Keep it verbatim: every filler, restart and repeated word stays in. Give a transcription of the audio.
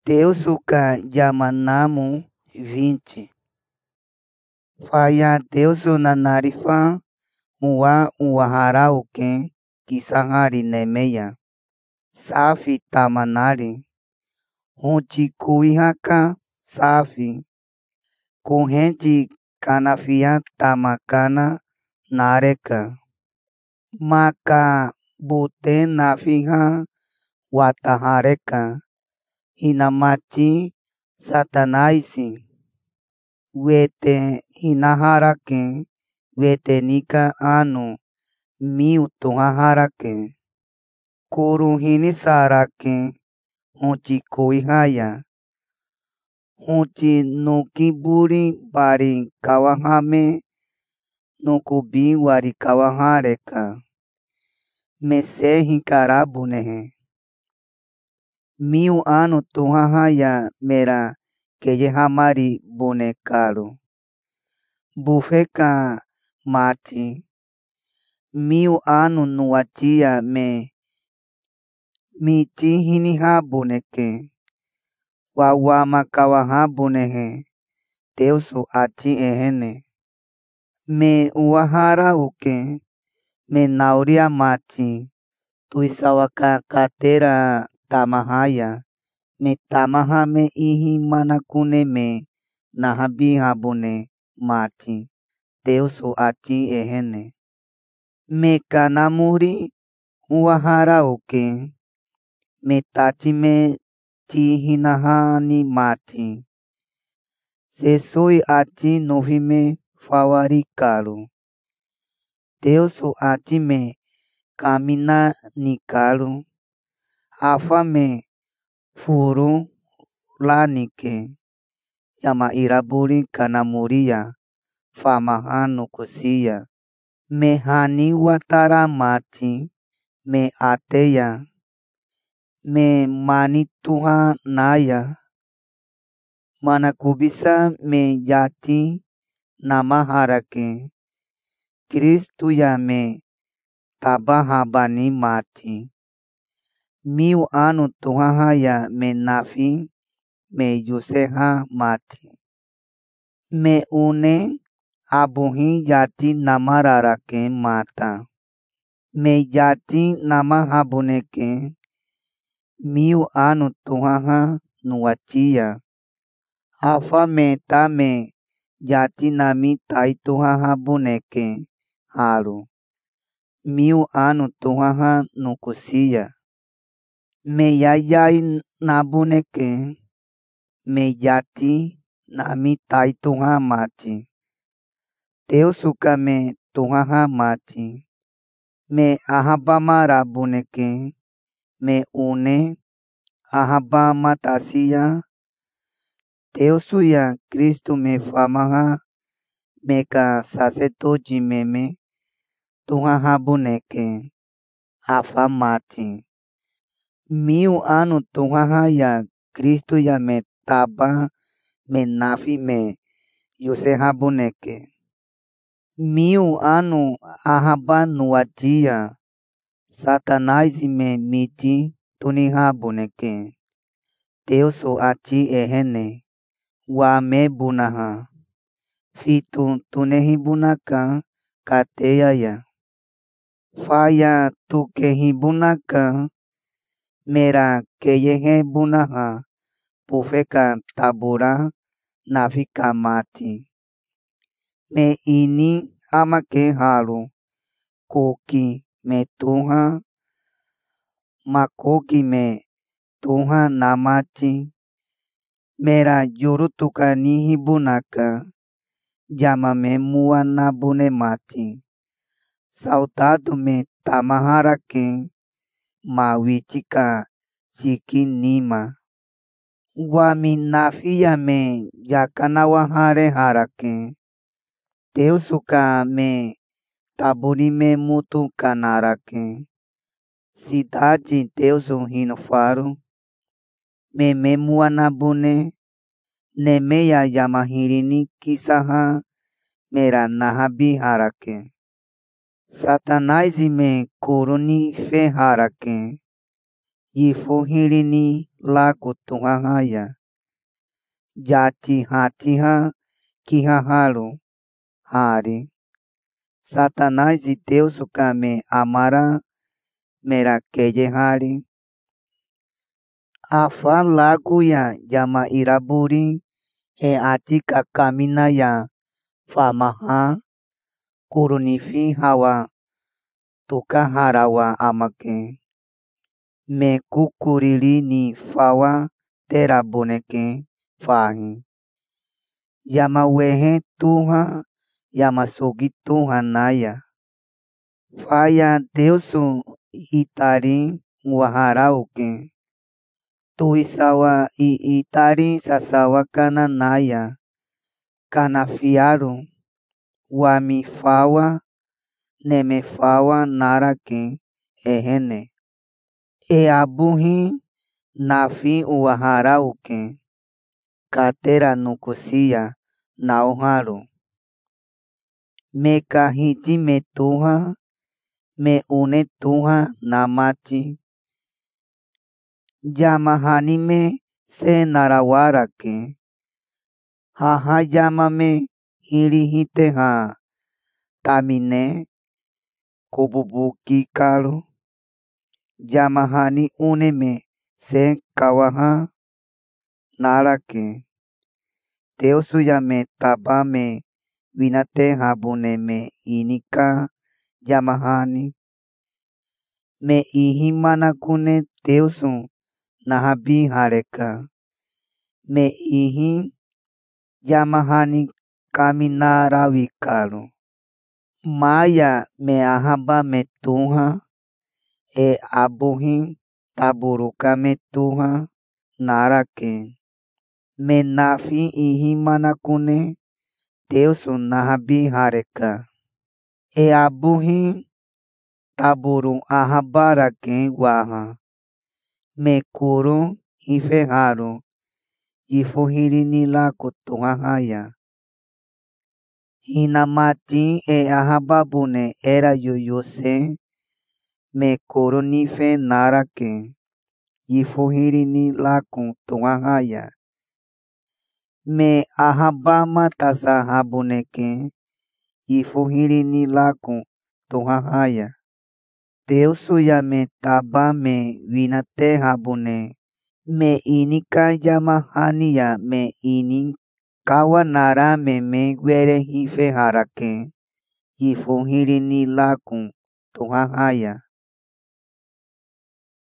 Teusuka Yamanamu vinte. Faya Teusu nanarifa uwa uwaharauke kisahari nemeya. Safi tamanari. Hunchi kuihaka safi. Kuhenchi kanafia tamakana nareka. Maka bute nafiha watahareka. Hinamachi satanaisi. Wete hinaharake. Wete nika anu. Miu tuhaharake. Kuru hinisarake. Hunchi kuihaya. Hunchi nukiburi bari kawahame. Nukubi wari kawahareka. Mesehi karabunehe. Miu anu tuhahaya mera keye hamari bonekaru. Bufeka mati. Miu anu nuachia me. Michi hiniha boneke. Wawama kawaha bonehe. Teusu achi ehene. Me uwahara uke. Me nauria mati. Tuisawaka katera tamahaya. Me tamaha me ihi manakune me nahabiha bone mati. Teusu achi ehene. Me kanamuri uwahara uke. Me tachi me tihinahani mati. Sesoi achi novime fawarikaru. Teusu achi me kamina nikaru. Afa me furu lanike. Yama iraburi kanamuria. Famahanu kusia. Me hani watara mati. Me ateya. Me manituha naya. Manakubisa me yati namaharake. Kristu ya me tabahabani mati. Miu anu tuhahaya me nafi me yuseha mati. Me une abuhi yati namararake mata. Me yati namahabuneke. Miu anu tuhaha nuachia. Afa me tame yati nami taituhaha buneke haru. Miu anu tuhaha nukusia. Me yayai nabuneke. Me yati nami taituha mati. Teusuka me tuhaha mati. Me ahabamara buneke. Me une ahabama tasia. Teusu ya Kristu me famaha. Meka sasetoji meme. Tuhaha buneke. Afa mati. Miu anu tuhaha ya Kristu ya me taba. Me nafi me yuseha buneke. Miu anu ahaba nuachia. Satanaisi me miti tuniha buneke. Teusu achi ehene. Wa me bunaha. Fitu tunehi bunaka kateya ya. Faya tukehi bunaka. Mera keyehe bunaha. Pufeka tabura nafika mati. Me ini amake haru. Koki me tuha. Makoki me tuha namachi. Mera yurutuka nihi bunaka. Yama me mua nabune mati. Sautadu me tamaharake. Mawichika siki nima. Wami nafia me yakanawahare harake. Teusuka me taburi me mutu kanarake. Sidaji Teusu hinofaru. Me me mua nabune. Nemeya yamahirini kisaha. Mera nahabi harake. Satanaisi me kuruni fe harake. Yifuhirini laku Tuhan haya. Jati hatiha kihahalu hari. Satanás e Deus kame amara mera keye hari. Afa lagu ya jama iraburi e atika kamina ya famaha kurunifi hawa tuka harawa amake. Me kukurili ni fawa tera boneke fahi. Yama wehe Tuhan yama sogi Tuhan naya. Faya Deusu itari waharauke. Tuisawa i itari sasawa kana naya. Kana fiaru. Wami fawa neme fawa narake ehene. E abuhi nafi waharauke. Katera nukusia nauharu. Me kahiti me Tuhan. Me une Tuhan namati. Yamahani me se narawarake. Haha yamame hirihite ha. Tamine kububuki karu. Yamahani une me se kawaha narake. Deusu yame tabame vinate habune me inika yamahani. Me ihi manakune Deusu nahabi hareka. Me ihi yamahani kaminarawi-karu. Maya me ahaba me Tuhan. E abuhi taburuka me Tuhan narake. Me nafi ihi manakune Deusu nahabi hareka. E abuhi taburu ahabarake waha. Me kuru hifeharu. Yifuhiri nilaku Tuhan haya. Hinamati e ahababune era yuyuse. Me kuru nife narake. Yifuhiri nilaku Tuhan haya. Me ahabama tasahabuneke. Yifuhiri nilaku Tuhan haya. Deusu yame tabame vinate habune. Me inika yamahani ya me ini kawa nara me me were hife harake. Yifuhiri nilaku Tuhan haya.